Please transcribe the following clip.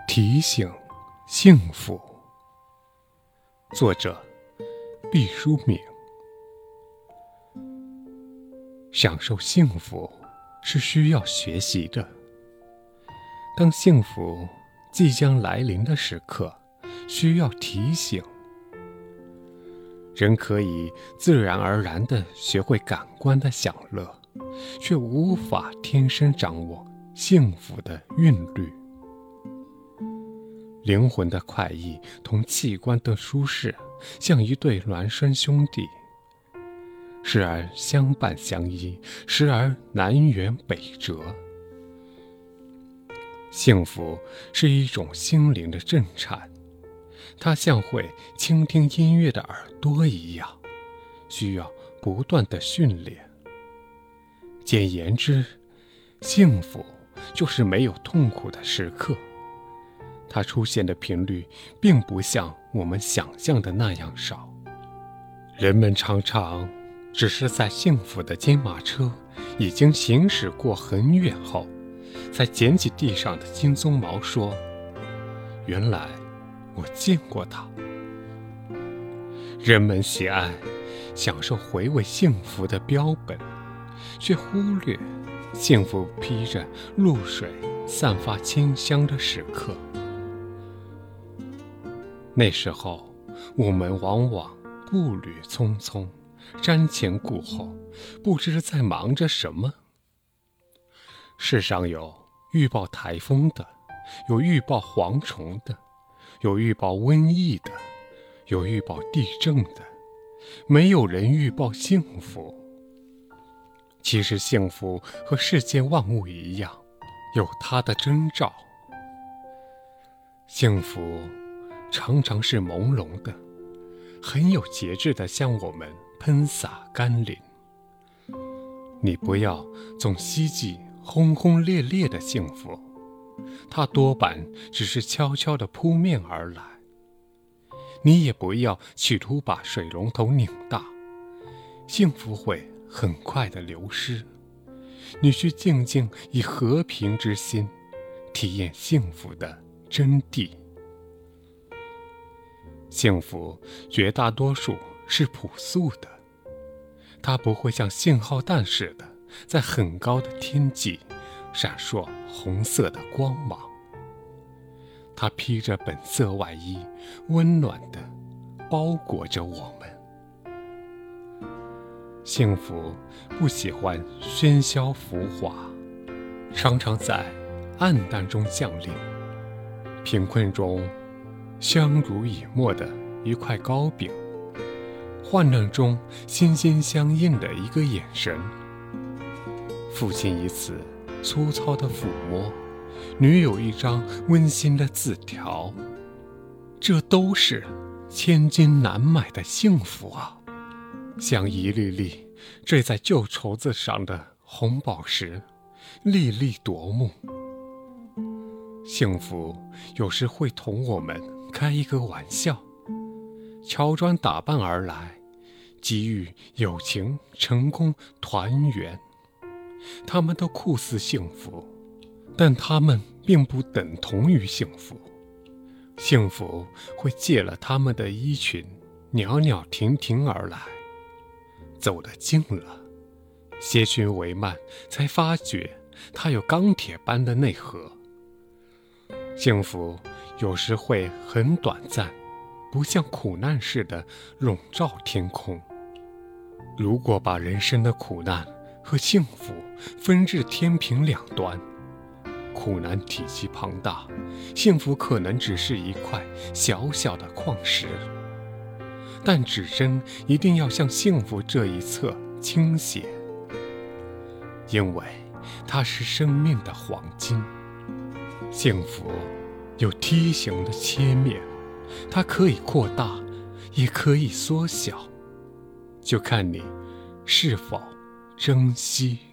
提醒幸福。作者毕淑敏。享受幸福是需要学习的。当幸福即将来临的时刻，需要提醒。人可以自然而然地学会感官的享乐，却无法天生掌握幸福的韵律。灵魂的快意同器官的舒适，像一对孪生兄弟，时而相伴相依，时而南辕北辙。幸福是一种心灵的震颤，它像会倾听音乐的耳朵一样，需要不断的训练。简言之，幸福就是没有痛苦的时刻。它出现的频率并不像我们想象的那样少。人们常常只是在幸福的金马车已经行驶过很远后，才捡起地上的金鬃毛说：原来我见过它。人们喜爱享受回味幸福的标本，却忽略幸福披着露水散发清香的时刻。那时候我们往往步履匆匆，瞻前顾后，不知在忙着什么。世上有预报台风的，有预报蝗虫的，有预报瘟疫的，有预报地震的，没有人预报幸福。其实幸福和世间万物一样，有它的征兆。幸福常常是朦胧的，很有节制地向我们喷洒甘霖。你不要总希冀轰轰烈烈的幸福，它多半只是悄悄地扑面而来。你也不要企图把水龙头拧大，幸福会很快地流失。你需静静以和平之心体验幸福的真谛。幸福绝大多数是朴素的，它不会像信号弹似的在很高的天际闪烁红色的光芒。它披着本色外衣，温暖地包裹着我们。幸福不喜欢喧嚣浮华，常常在暗淡中降临。贫困中相濡以沫的一块糕饼，患难中心心相印的一个眼神，父亲一次粗糙的抚摸，女友一张温馨的字条，这都是千金难买的幸福啊！像一粒粒坠在旧绸子上的红宝石，粒粒夺目。幸福有时会同我们开一个玩笑，乔装打扮而来，给予友情、成功、团圆。他们都酷似幸福，但他们并不等同于幸福。幸福会借了他们的衣裙，袅袅婷婷而来。走得近了，些许帷幔，才发觉它有钢铁般的内核。幸福有时会很短暂，不像苦难似的笼罩天空。如果把人生的苦难和幸福分至天平两端，苦难体积庞大，幸福可能只是一块小小的矿石。但指针一定要向幸福这一侧倾斜，因为它是生命的黄金。幸福有梯形的切面，它可以扩大，也可以缩小，就看你是否珍惜。